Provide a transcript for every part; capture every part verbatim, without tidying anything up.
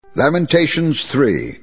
Lamentations three.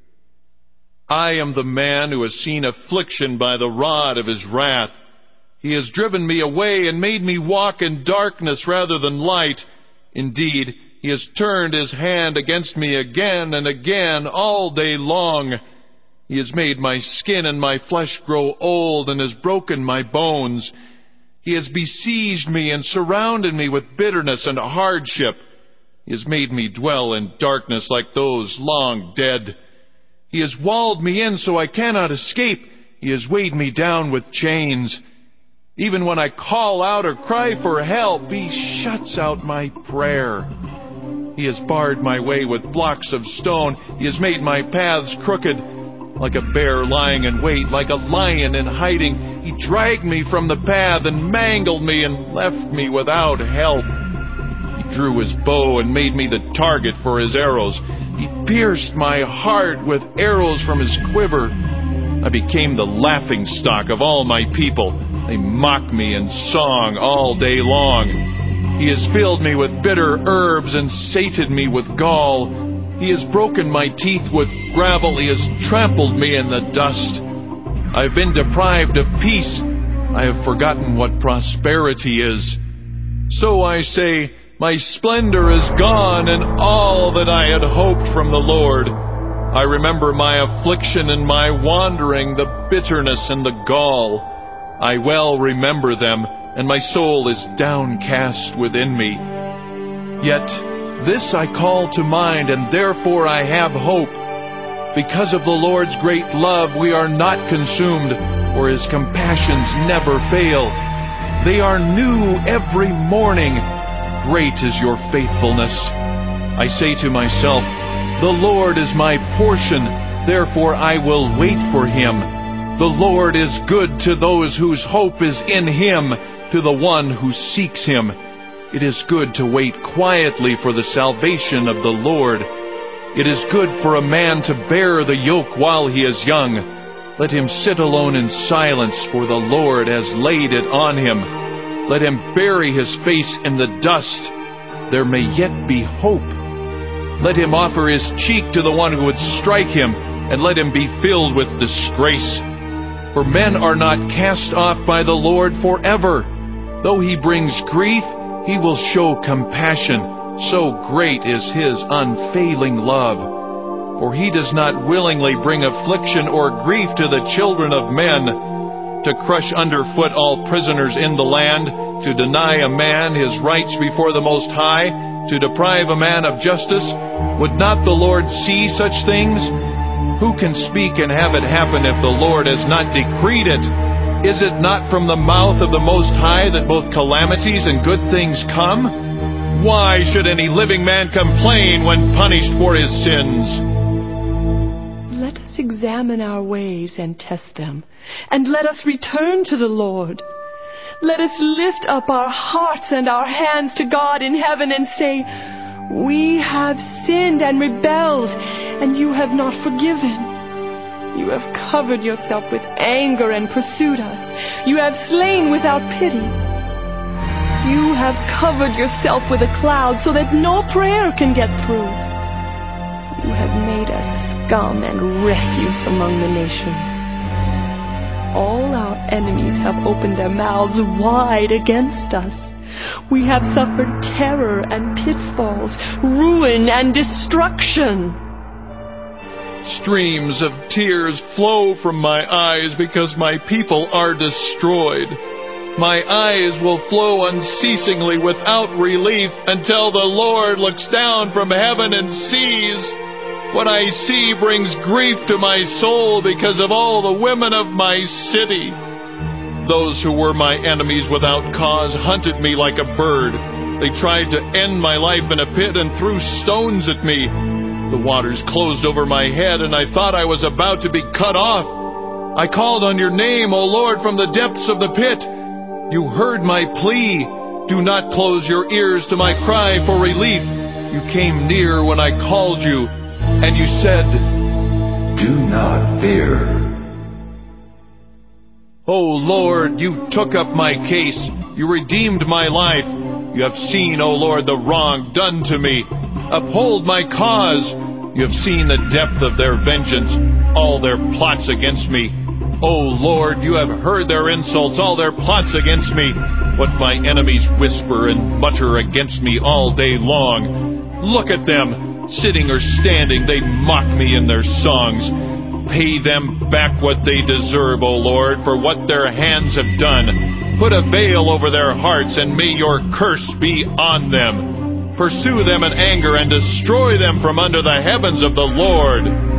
I am the man who has seen affliction by the rod of his wrath. He has driven me away and made me walk in darkness rather than light. Indeed, he has turned his hand against me again and again all day long. He has made my skin and my flesh grow old and has broken my bones. He has besieged me and surrounded me with bitterness and hardship. He has made me dwell in darkness like those long dead. He has walled me in so I cannot escape. He has weighed me down with chains. Even when I call out or cry for help, he shuts out my prayer. He has barred my way with blocks of stone. He has made my paths crooked. Like a bear lying in wait, like a lion in hiding, he dragged me from the path and mangled me and left me without help. He drew his bow and made me the target for his arrows. He pierced my heart with arrows from his quiver. I became the laughingstock of all my people. They mock me in song all day long. He has filled me with bitter herbs and sated me with gall. He has broken my teeth with gravel. He has trampled me in the dust. I have been deprived of peace. I have forgotten what prosperity is. So I say, my splendor is gone and all that I had hoped from the Lord. I remember my affliction and my wandering, the bitterness and the gall. I well remember them, and my soul is downcast within me. Yet this I call to mind, and therefore I have hope. Because of the Lord's great love we are not consumed, for His compassions never fail. They are new every morning. Great is your faithfulness. I say to myself, the Lord is my portion, therefore I will wait for Him. The Lord is good to those whose hope is in Him, to the one who seeks Him. It is good to wait quietly for the salvation of the Lord. It is good for a man to bear the yoke while he is young. Let him sit alone in silence, for the Lord has laid it on him. Let him bury his face in the dust. There may yet be hope. Let him offer his cheek to the one who would strike him, and let him be filled with disgrace. For men are not cast off by the Lord forever. Though He brings grief, He will show compassion. So great is His unfailing love. For He does not willingly bring affliction or grief to the children of men. To crush underfoot all prisoners in the land, to deny a man his rights before the Most High, to deprive a man of justice, would not the Lord see such things? Who can speak and have it happen if the Lord has not decreed it? Is it not from the mouth of the Most High that both calamities and good things come? Why should any living man complain when punished for his sins? Let us examine our ways and test them, and let us return to the Lord. Let us lift up our hearts and our hands to God in heaven and say, we have sinned and rebelled, and you have not forgiven. You have covered yourself with anger and pursued us. You have slain without pity. You have covered yourself with a cloud so that no prayer can get through. You have made us scum and refuse among the nations. All our enemies have opened their mouths wide against us. We have suffered terror and pitfalls, ruin and destruction. Streams of tears flow from my eyes because my people are destroyed. My eyes will flow unceasingly without relief until the Lord looks down from heaven and sees. What I see brings grief to my soul because of all the women of my city. Those who were my enemies without cause hunted me like a bird. They tried to end my life in a pit and threw stones at me. The waters closed over my head, and I thought I was about to be cut off. I called on your name, O Lord, from the depths of the pit. You heard my plea. Do not close your ears to my cry for relief. You came near when I called you, and you said, do not fear. O Lord, you took up my case. You redeemed my life. You have seen, O Lord, the wrong done to me. Uphold my cause. You have seen the depth of their vengeance, all their plots against me. O Lord, you have heard their insults, all their plots against me. What my enemies whisper and mutter against me all day long. Look at them, sitting or standing, they mock me in their songs. Pay them back what they deserve, O Lord, for what their hands have done. Put a veil over their hearts, and may your curse be on them. Pursue them in anger and destroy them from under the heavens of the Lord.